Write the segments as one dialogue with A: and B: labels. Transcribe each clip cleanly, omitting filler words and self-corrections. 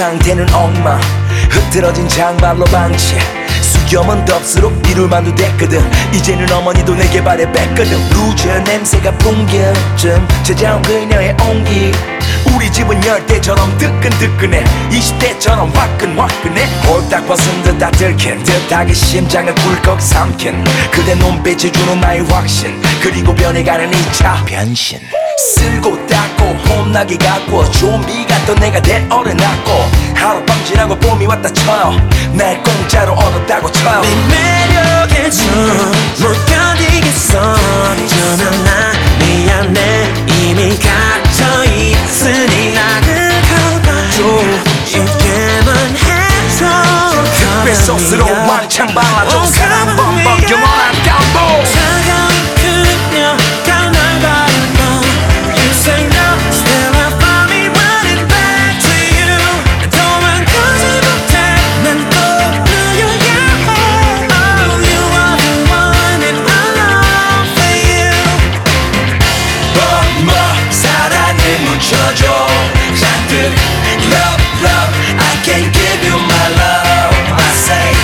A: 상태는 엉망. 흐트러진 장발로 방치. 수염은 덥수록 이룰만도 됐거든. 이제는 어머니도 내게 발에 뺐거든. 루저 냄새가 풍겨쯤 찾아온 그녀의 온기. 우리 집은 열대처럼 뜨끈뜨끈해. 20대처럼 화끈화끈해. 홀딱 벗은 듯 다 들킨 듯하게 심장을 꿀꺽 삼킨 그대 눈빛이 주는 나의 확신. 그리고 변해가는 2차 변신. 쓸고 닦고 혼나게 갖고 좀비 같던 내가 되어려놨고 하룻밤 지나고 봄이 왔다 쳐요. 날 공짜로 얻었다고 쳐요.
B: 네 매력에 못 견디겠어. 어쩌면 나 미안해. 이미 갇혀있으니 나를 걷어줘. 쉽게만 해줘.
A: 특별 소스로 왕창 발라줘. 사랑 범벅 영원한 감동.
B: 차가운 그녀 가날 바른 너. You say no, still I find me running back to you. 도망가지 못해 난 꼭 그녀야. Oh, you are the one and I long for you.
A: 뭐 사랑을 묻혀줘. 잔뜩 love love I can't give you my love. I say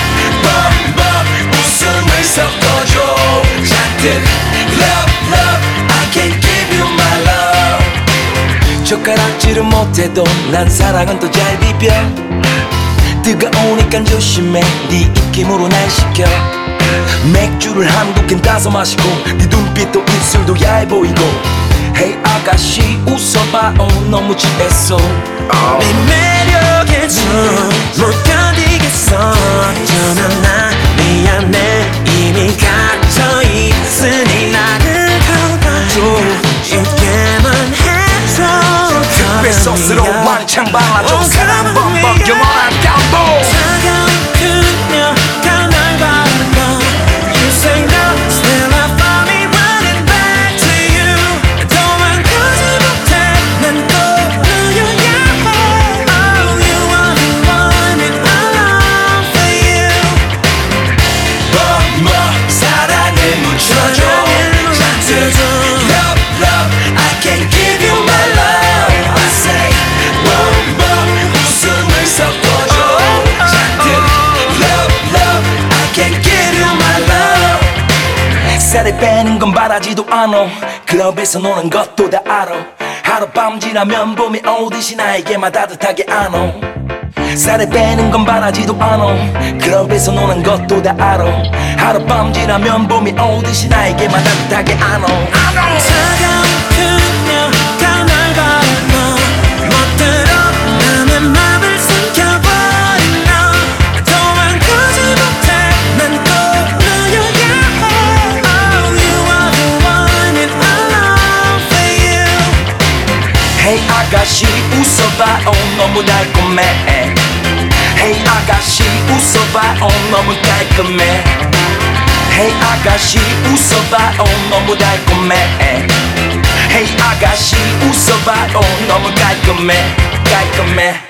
A: 웃음을 섞어줘. 잔뜩 love love I can't give you my love. 젓가락질은 못해도 난 사랑은 또 잘 비벼. 뜨거우니까 조심해. 네 입김으로 날 식혀. 맥주를 한두 캔 따서 마시고 네 눈빛도 입술도 야해 보이고. Hey 아가씨 웃어봐. 너무 취했어.
B: 네 매력에 못 견디겠어. 어쩌면 나 미안해. 이미 갇혀있으니 나를 걷어줘. 쉽게만 해줘.
A: 특별 소스로 왕창 발라줘. 사랑 범벅 영원한 감동.
B: 차가운 그녀 가날 바른 너. You say no, still I find me running back to you. 도망가지 못해 난 꼭 그녀야. Oh, you are the one and I long for you.
A: 뭐 사랑을 묻혀줘. 잔뜩 love love I can't give you my love. I say 뭐 웃음을 섞어줘. 잔뜩 love love I can't give you my love. 살을 빼는 건 바라지도 않아. 클럽에서 노는 것도 다 알아. 하룻밤 지나면 봄이 오듯이 나에게만 따뜻하게 안어. 살을 빼는 건 바라지도 않아. 클럽에서 노는 것도 다 알아. 하룻밤 지나면 봄이 오듯이 나에게만 따뜻하게 안어.
B: 차가운 그녀 가날 바른 너. 멋대로 남의 맘을 삼켜버린 너. 도망가지 못해 난 꼭 그녀야. Oh, you are the one and I long for you.
A: Hey 아가씨 웃어봐. 너무 달콤해. Hey 아가씨 웃어봐. 너무 깔끔해. Hey 아가씨 웃어봐. 너무 달콤해. Hey 아가씨 웃어봐. 너무 깔끔해. 깔끔해.